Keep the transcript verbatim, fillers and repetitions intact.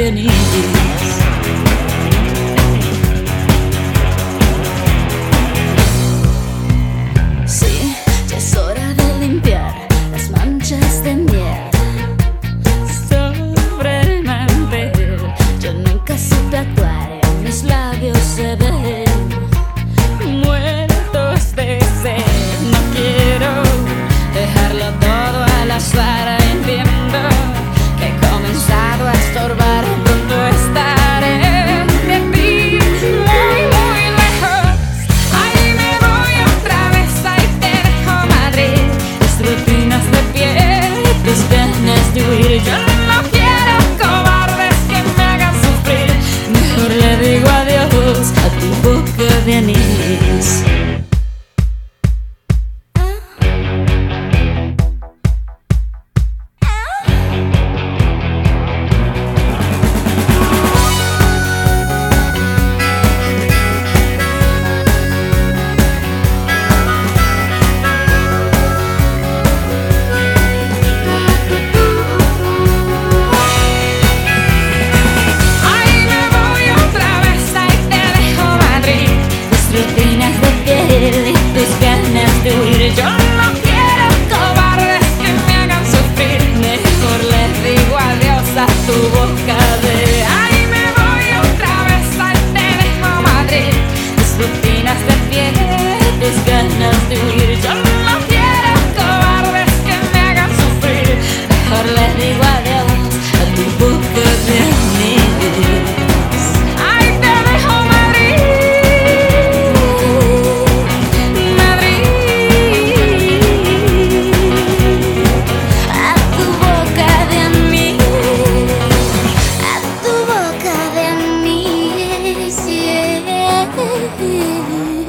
de anís. Sí, ya es hora de limpiar las manchas de miel sobre el mantel. Yo nunca supe actuar, en mis labios se ven muertos de sed. No quiero dejarlo todo al azar. Entiendo que he comenzado a estorbar. Pronto estaré de ti muy, muy lejos. Ahí me voy otra vez, ahí te dejo Madrid. Tus rutinas de piel, tus ganas de huir. Yo no quiero cobardes que me hagan sufrir. Mejor le digo adiós a tu boca de anís. Yo no quiero cobardes que me hagan sufrir. Mejor les digo adiós a tu boca de. Ahí me voy otra vez, ahí te dejo Madrid. Tus rutinas de piel, tus ganas de huir. Yo no quiero cobardes que me hagan sufrir. Mejor les digo adiós a tu boca de anís. Ahí te dejo Madrid. Yeah.